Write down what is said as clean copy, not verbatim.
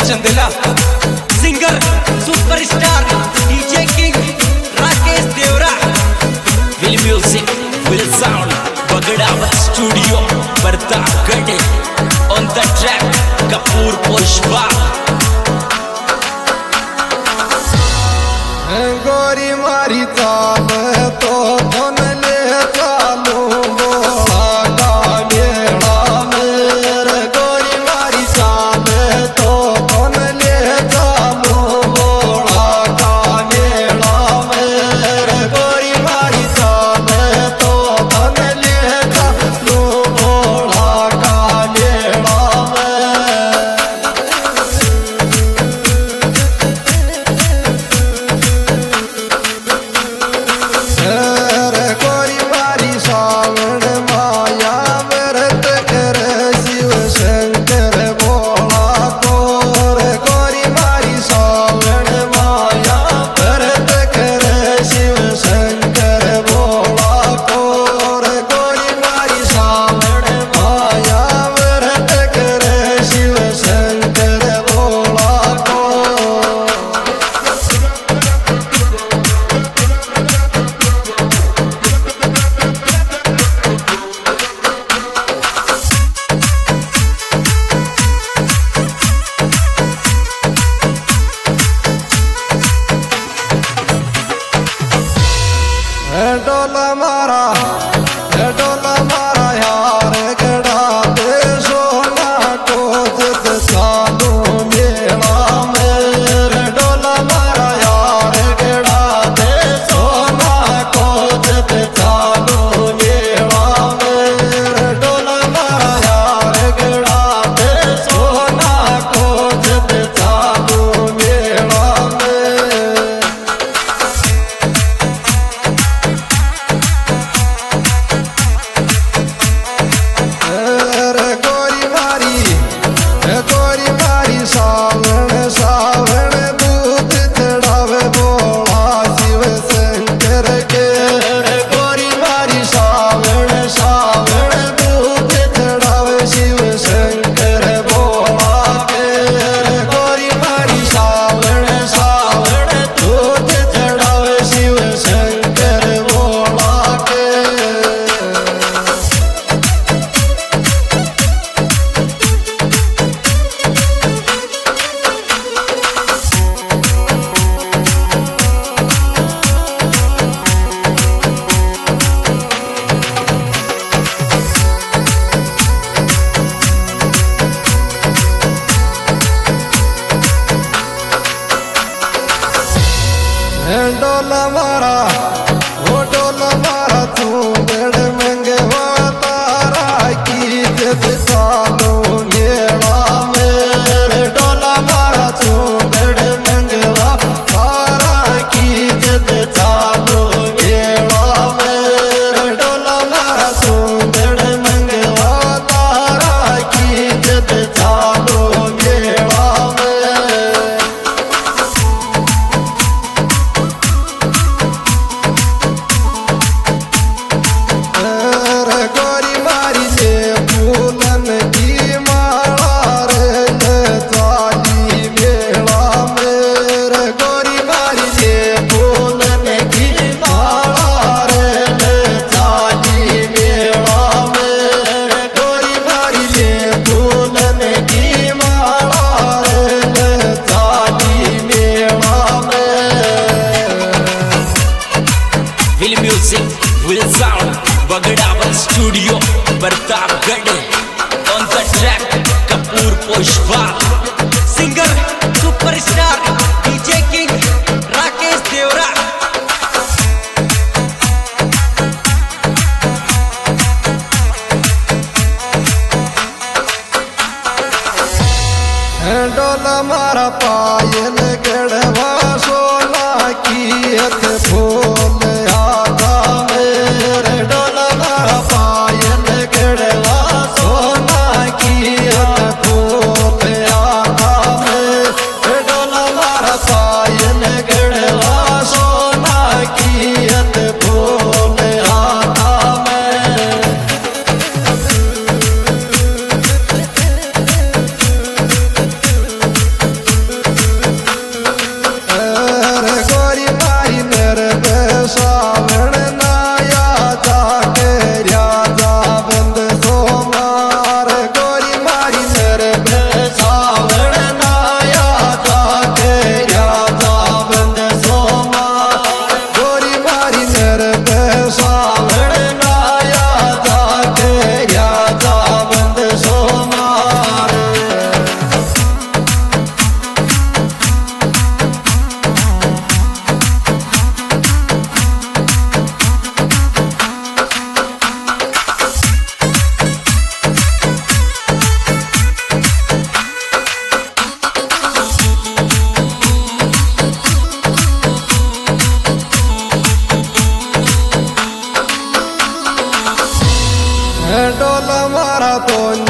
Chandla, singer superstar DJ king Rakesh Devra. Will music will sound Bagdawat studio Pratapgarh. On the track Kapoor Pushpa. गोरी मारी ताल तो धन ले चालू बोला का मेला मेरे। गोरी मारी ताल तो धन ले चालू बोला का मेला मेरे। गोरी मारी ताल तो धन ले चालू बोला का मेला डोला मारा यार गड़ा दे सोना को जिद चालू मेला मेरे। डोला मारा यार गड़ा दे सोना को जिद चालू मेला मेरे। डोला मारा यार गड़ा दे सोना को जिद चालू मेला मेरे। सावण सावण दूध चढ़ावे बोला शिव शंकर के। गोरी मारी सावण सावण दूध चढ़ावे शिव शंकर बोला के। गोरी मारी सावण सावण दूध चढ़ावे शिव शंकर बोला के। डोला मारा वो डोला मारा तू बड़ मंगवा तारा की जिद चालू मेला मेरे। डोला मारा तू बड़ मंगवा तारा की जिद चालू मेला मेरे। डोला मारा तू बड़ मंगवा तारा की जिद चालू मेला मेरे। गोरी मारी ले फूलन की माला रे चाली मेला मेरे। गोरी मारी ले फूलन की माला रे चाली मेला मेरे। गोरी मारी ले फूलन की माला रे चाली मेला मेरे। Will music will sound Bagdawat studio Pratapgarh. On the track Kapoor Pushpa. Singer superstar DJ king Rakesh Devra. डोला मारा पायल गढ़वा सोना की हथ फूल आता मेरे। डोला मारा पायल गढ़वा डोल मारा तो